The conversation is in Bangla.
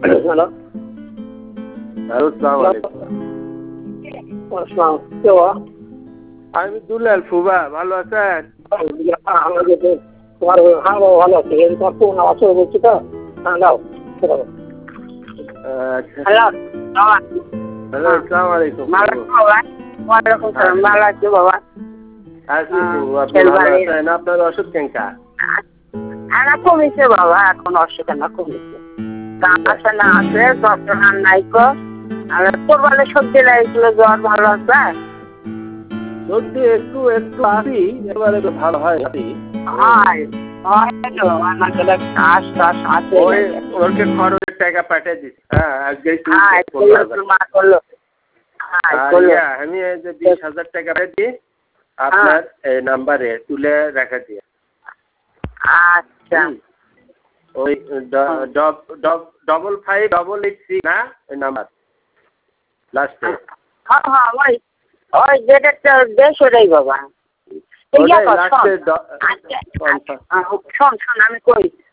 হ্যালো আসসালামু আলাইকুম। আসসালাম, কে বাবা? আমি দুলাল ফুবা, ভালো আছেন? তোমার হ্যাঁ বাবা ভালো আছে। তোমার ফোন আওয়াজ করে বলছি তো। হ্যাঁ দাও আচ্ছা। হ্যালো হ্যালো, আসসালামু আলাইকুম। ভালো আছো বাবা? ওয়ালাইকুম সালাম, ভালো আছি বাবা। আছি ফুবু, আপনি ভালো আছেন? আপনার ওষুধ কেনকা? না কমেছে বাবা, এখন অসুখ না কমেছে। কাশা না আছে, ডক্টর আর নাই কো। আর কোরবানি সবজি লাগছিল, জ্বর ভালো আছে? সর্দি একটু একটু আসি, এবারে তো ভালো হয় আসি। হয় হয়তো আমার গেলে কাশ টাশ আছে। ওই ওকে খরচের টাকা পাঠিয়ে দিচ্ছি। হ্যাঁ আজকে হ্যাঁ করলো মা করলো। হ্যাঁ করলো। আমি এই যে 20,000 টাকা দিয়ে আপনার এই নাম্বারে তুলে রেখে দিয়ে। আচ্ছা ওই 5588 না ওই নাম্বার লাস্টে। হ্যাঁ হ্যাঁ ওই ওই যেটা বেশ ওটাই বাবা। শোন শোন আমি কই